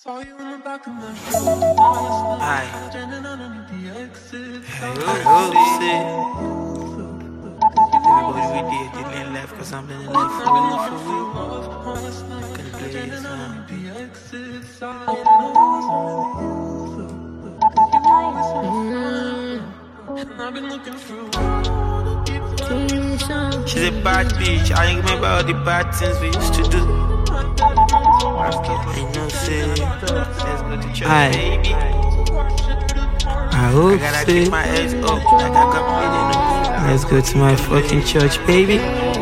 Saw you in the back of my Aye. Everybody we did living life, cause I'm living life for real. Can play this man. I've been looking through. She's a bad bitch. I ain't remember all the bad things we used to do. I know, say, let's go to church, baby. I gotta keep my head up, like I got paid. Let's go to my fucking church, baby.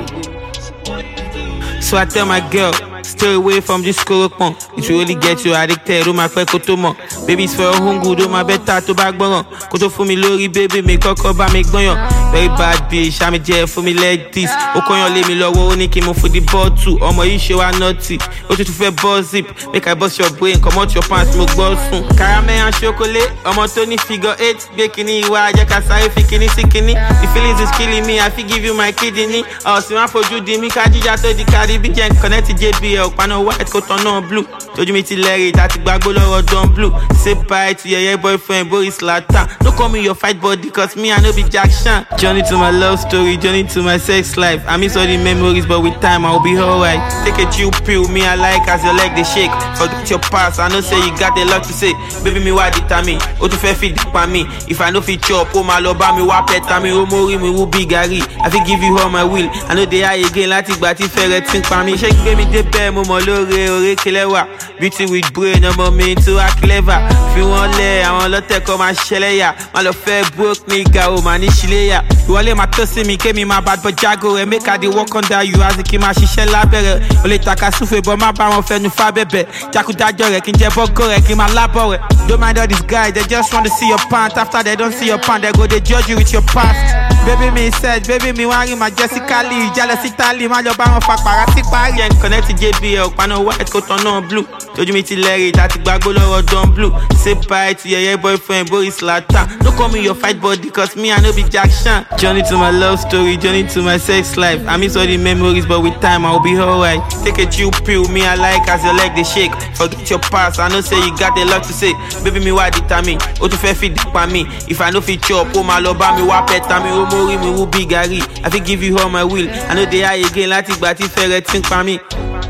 So I tell my girl, stay away from this scorpion. It will really get you addicted. Oh my friend, kotomo. Baby, it's for your home good. Oh my better to back bone. Koto for me lori, baby, make a cover, make boyon. Very bad bitch, I'm a jail for me like this. Okonyo lay me low, only came on for the bottle. Oh my issue are naughty. Oh to fair buzz zip, make I bust your brain, come out your pants, smoke balls soon. Caramel and chocolate, I'm on Tony figure 8. Bikini, why I can say fikini, sikini. The feelings is killing me, I feel give you my kidney. Oh, see my for you, Dimi, Kajija to the Caribbean, can connect to JBL, Pano white, cotton on blue. Told you me to Larry, that Bagolo or Don Blue. Say bye to your boyfriend, Boris Latan. Don't call me your fight body, cause me, I know be Jack Chan. Journey to my love story, journey to my sex life. I miss all the memories, but with time I'll be alright. Take a chill pill, me I like as your leg they shake. Forget your past, I know say you got a lot to say. Baby me why determine, oh to fair feed by me. If I know fit chop, oh my love me why pet me, oh mori me who be gary. I fit give you all my will. I know they are again like it, but if I think for me, shake baby de pair, momo lore ore kelewa. Beauty with brain, no more me to a clever. If you want lay, I want to take on my sheleya. My love fair broke nigga, oh man ishileya. You all let my tossing me, came in my bad but jago and make her the walk under you as a kima shisha labere. Only taka sufe but my bar on fe nu fa bebe. Jaku dajore kin je boko in my labore. Don't mind all these guys, they just want to see your pant. After they don't see your pant, they go they judge you with your past. Baby me said, baby me worry my Jessica Lee, jealous Italy, my job on fuck parati party and connect to JBL, Pano white cotton on blue. Told you me to Larry, that Bagolo or Don Blue. Say bye to your boyfriend, Boris Latan. Don't call me your fight body, cause me I know be Jack Chan. Journey to my love story, journey to my sex life. I miss all the memories, but with time I'll be alright. Take a chill pill, me I like as your leg they shake. Forget your past, I know say you got a lot to say. Baby me why determine, oh to fair feed by me. If I know fit chop, oh my love me why pet me, oh mori me who be gary. I fit give you all my will. I know they are again like it, but if I think for me.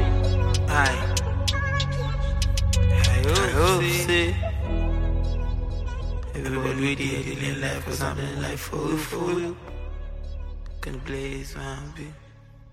Aye. I hope say everybody we did living life, cause I'm living life for real. Can blaze, man, be.